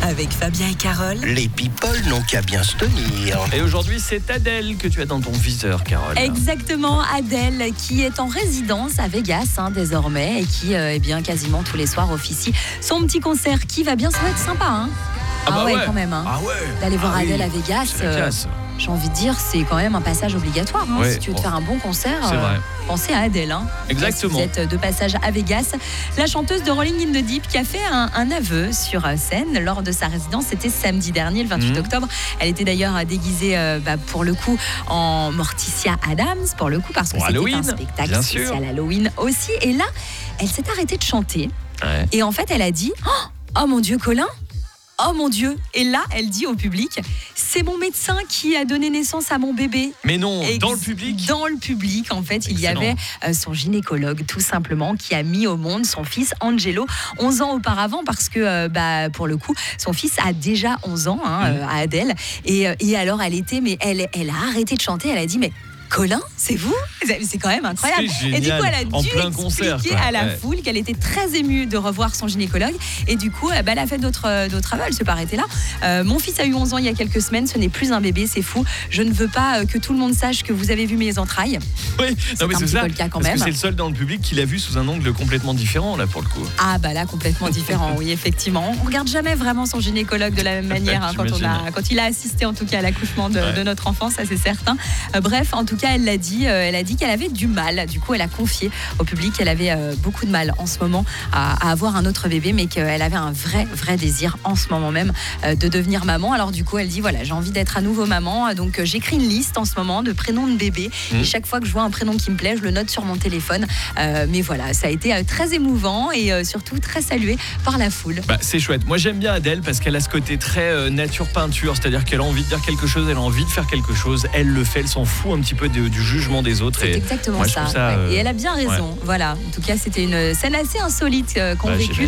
Avec Fabien et Carole. Les people n'ont qu'à bien se tenir. Et aujourd'hui, c'est Adèle que tu as dans ton viseur, Carole. Exactement, Adèle qui est en résidence à Vegas désormais et qui, quasiment tous les soirs officie son petit concert qui va bien, ça va être sympa. Hein. Quand même. Hein. Ah ouais. D'aller voir Adèle à c'est Vegas. la classe. J'ai envie de dire, c'est quand même un passage obligatoire. Hein. Ouais, Si tu veux te faire un bon concert, c'est vrai. pensez à Adèle. Hein. Exactement. Si vous êtes de passage à Vegas. La chanteuse de Rolling in the Deep qui a fait un aveu sur scène lors de sa résidence. C'était samedi dernier, le 28 octobre. Elle était d'ailleurs déguisée, pour le coup, en Morticia Adams, pour le coup, parce que c'était un spectacle spécial Halloween aussi. Et là, elle s'est arrêtée de chanter. Ouais. Et en fait, elle a dit « Oh mon Dieu, Colin !» Oh mon Dieu. Et là, elle dit au public, c'est mon médecin qui a donné naissance à mon bébé. Mais non, dans le public. Dans le public, en fait, Excellent. il y avait son gynécologue, tout simplement, qui a mis au monde son fils Angelo 11 ans auparavant, parce que, pour le coup, son fils a déjà 11 ans, à Adèle. Et alors, elle a arrêté de chanter, elle a dit, mais Colin, c'est vous ? C'est quand même incroyable. C'est génial. Et du coup, elle a dû expliquer à la foule qu'elle était très émue de revoir son gynécologue. Et du coup, elle a fait d'autres aveux. Elle ne s'est pas arrêtée là. Mon fils a eu 11 ans il y a quelques semaines. Ce n'est plus un bébé, c'est fou. Je ne veux pas que tout le monde sache que vous avez vu mes entrailles. Oui, c'est un petit peu le cas quand parce même. que c'est le seul dans le public qui l'a vu sous un angle complètement différent, là, pour le coup. Ah, là, complètement différent, oui, effectivement. On ne regarde jamais vraiment son gynécologue de la même manière quand il a assisté, en tout cas, à l'accouchement de notre enfant, ça c'est certain. Bref, en tout cas, elle l'a dit. Elle a dit qu'elle avait du mal. Du coup, elle a confié au public qu'elle avait beaucoup de mal en ce moment à avoir un autre bébé, mais qu'elle avait un vrai désir en ce moment même de devenir maman. Alors du coup, elle dit voilà, j'ai envie d'être à nouveau maman. Donc j'écris une liste en ce moment de prénoms de bébés. Et chaque fois que je vois un prénom qui me plaît, je le note sur mon téléphone. Mais voilà, ça a été très émouvant et surtout très salué par la foule. C'est chouette. Moi, j'aime bien Adèle parce qu'elle a ce côté très nature peinture, c'est-à-dire qu'elle a envie de dire quelque chose, elle a envie de faire quelque chose, elle le fait, elle s'en fout un petit peu du jugement des autres. C'est exactement ça. Et elle a bien raison. Ouais. Voilà. En tout cas, c'était une scène assez insolite qu'ont vécu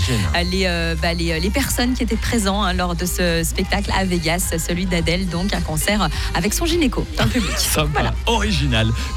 les personnes qui étaient présentes lors de ce spectacle à Vegas, celui d'Adèle, donc un concert avec son gynéco dans le public. Sympa, original.